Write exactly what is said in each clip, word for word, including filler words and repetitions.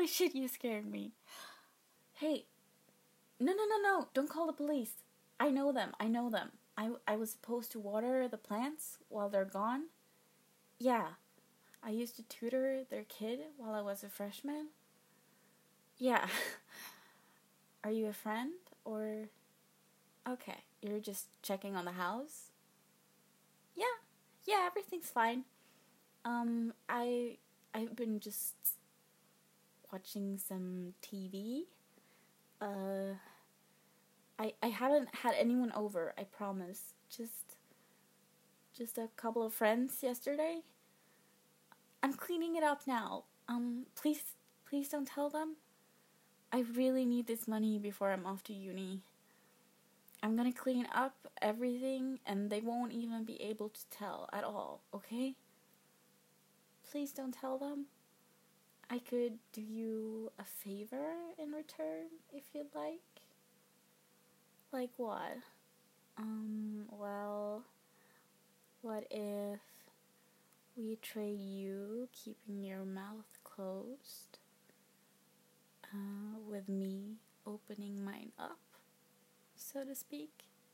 Holy shit, you scared me. Hey, no, no, no, no, don't call the police. I know them, I know them. I, I was supposed to water the plants while they're gone. Yeah, I used to tutor their kid while I was a freshman. Yeah. Are you a friend, or... Okay, you're just checking on the house? Yeah, yeah, everything's fine. Um, I, I've been just watching some T V. Uh, I, I haven't had anyone over, I promise. Just, just a couple of friends yesterday. I'm cleaning it up now. Um, please, please don't tell them. I really need this money before I'm off to uni. I'm gonna clean up everything and they won't even be able to tell at all, okay? Please don't tell them. I could do you a favor in return if you'd like. Like what? Um, well, what if we trade you keeping your mouth closed, uh, with me opening mine up, so to speak?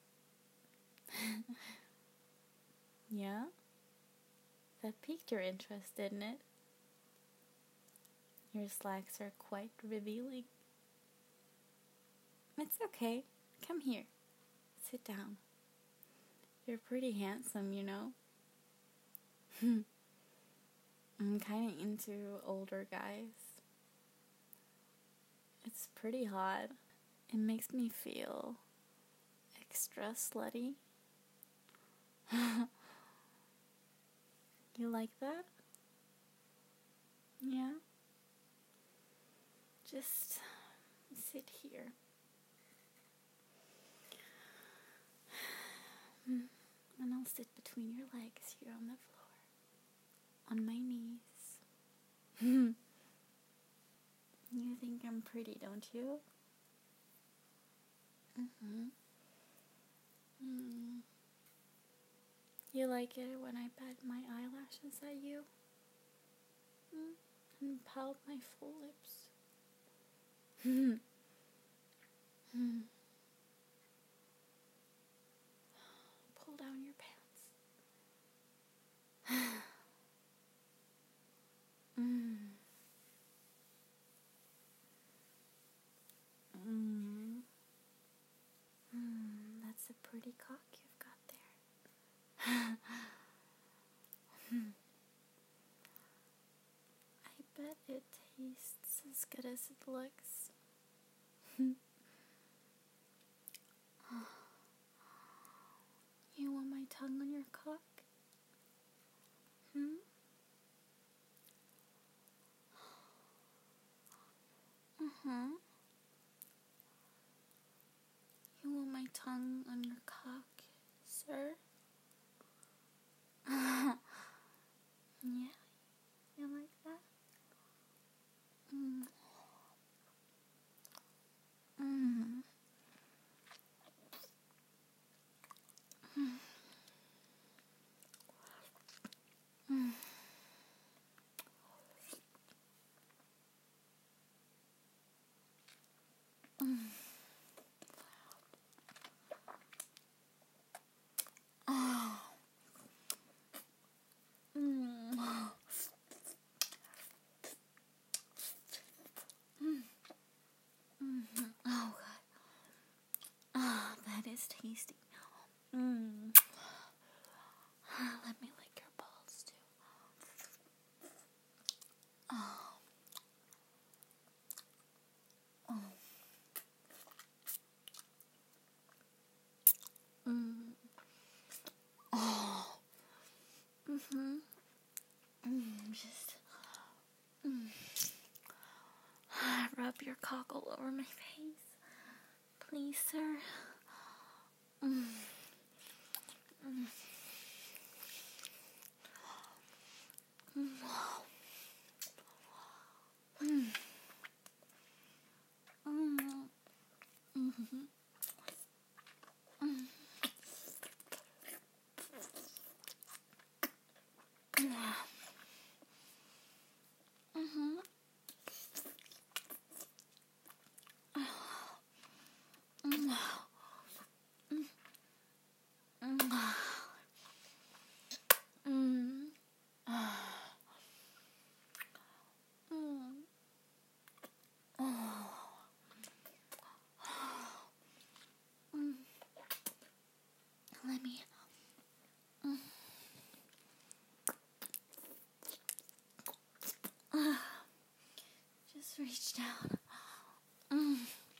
Yeah? That piqued your interest, didn't it? Your slacks are quite revealing. It's okay. Come here. Sit down. You're pretty handsome, you know. I'm kinda into older guys. It's pretty hot. It makes me feel extra slutty. You like that? Yeah? Just sit here. And I'll sit between your legs here on the floor. On my knees. You think I'm pretty, don't you? Mm-hmm. Mm. You like it when I pat my eyelashes at you? Mm. And pout my full lips? Hmm. Hmm. Pull down your pants. Mm. Mm. Mm. That's a pretty cock you've got there. Hmm. I bet it tastes as good as it looks. You want my tongue on your cock? Hmm? Uh-huh. You want my tongue on your cock, sir? Yeah? You like that? Mm. Mm. Mm. Mm. Mm. Oh. Mm. Mm. Mm. Oh, God. Ah, oh, that is tasty. Mm. Let me lick your balls, too. Oh. Oh. Mm. Oh. Mm-hmm. Mm. Just... Mm. Rub your cock all over my face. Please, sir. Mm. Mm. Mm. Mm. Mm. Mm-hmm. Mm. Mm-hmm. reach down. Mm.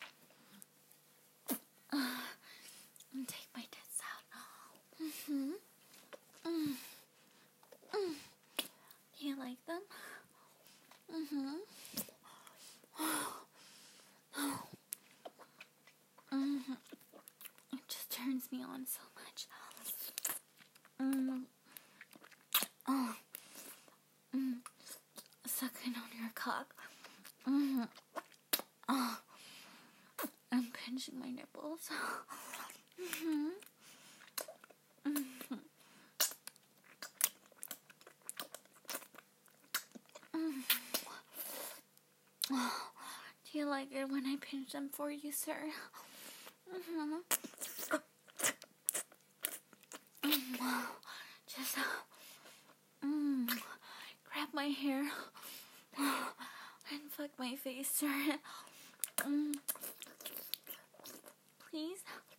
Uh, and take my tits out. Mm-hmm. Mm. Mm. Do you like them? Mm-hmm. Mm-hmm. It just turns me on so much. Mm. Oh. Mm. Sucking on your cock. Mm-hmm. Oh. I'm pinching my nipples. Mm-hmm. Mm-hmm. Mm-hmm. Oh. Do you like it when I pinch them for you, sir? Mm-hmm. Mm-hmm. Just uh, mm, grab my hair and fuck my face, sir. Mm. Please?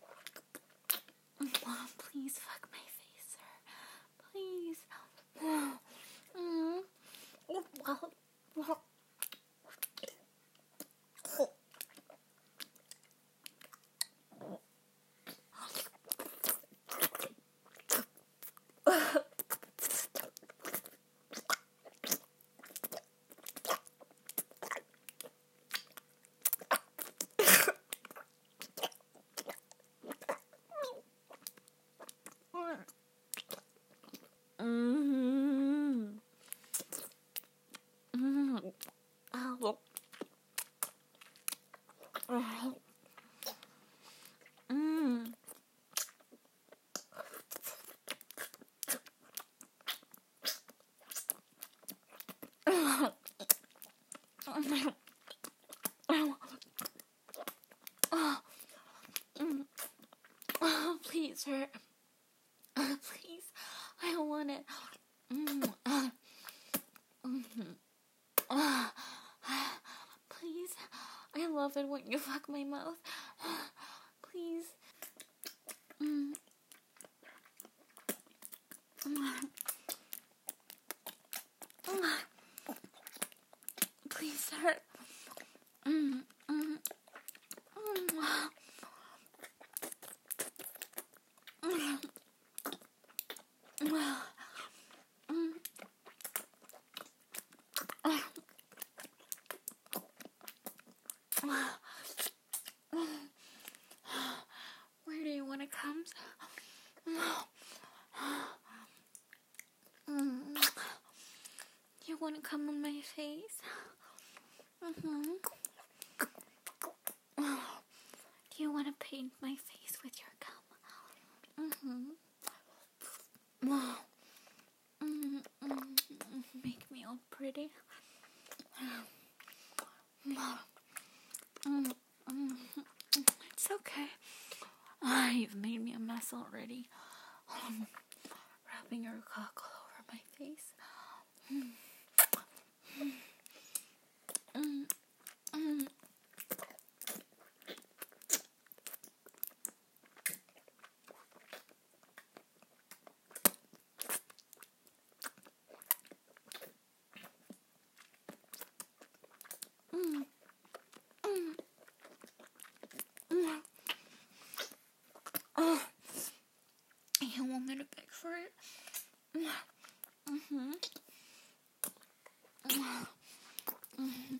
Oh, please fuck my face, sir. Please. Mm. Mm-hmm. Mm-hmm. Ow. Oh. Mm. Oh, please, sir. Uh, please, I don't want it. Mm. Uh, mm-hmm. uh, please, I love it when you fuck my mouth. Please. Mm. Please, sir. Mm. Mm. Mm. Where do you want to come? You want to come on my face? Mm-hmm. Do you want to paint my face with your gum? Mm-hmm. Mm-hmm. Make me all pretty. It's okay. Ah, you've made me a mess already. Um, rubbing your cock all over my face. Mm. Mm. Mm. Mm. Mm. Mm. Oh, you want me to beg for it? Mm-hmm. Mm-hmm.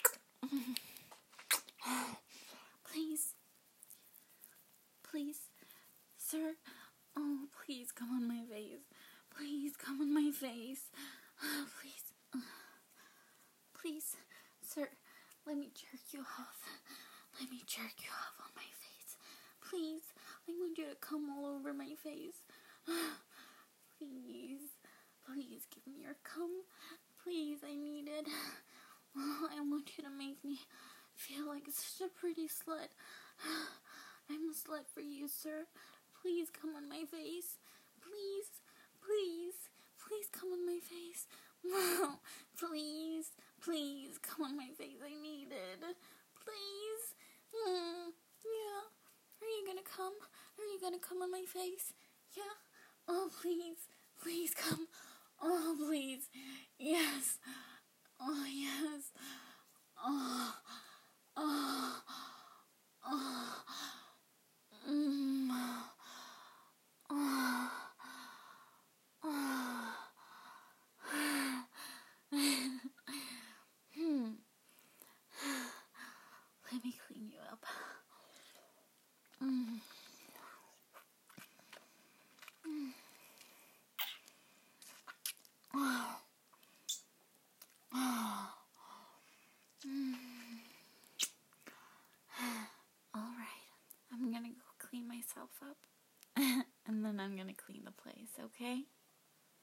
Please. Please. Sir. Oh, please come on my face. Please come on my face. Please. Please. Sir, let me jerk you off. Let me jerk you off on my face. Please. I want you to come all over my face. Please. Please give me your cum. Please, I need it. I want you to make me feel like such a pretty slut. I'm a slut for you, sir. Please come on my face. Please, please, please come on my face. Please, please come on my face. I need it. Please. Mm, yeah. Are you gonna come? Are you gonna come on my face? Yeah. Oh, please. Please come. Oh, please. Yes. Oh, yes. Oh. yourself up. And then I'm gonna clean the place, okay?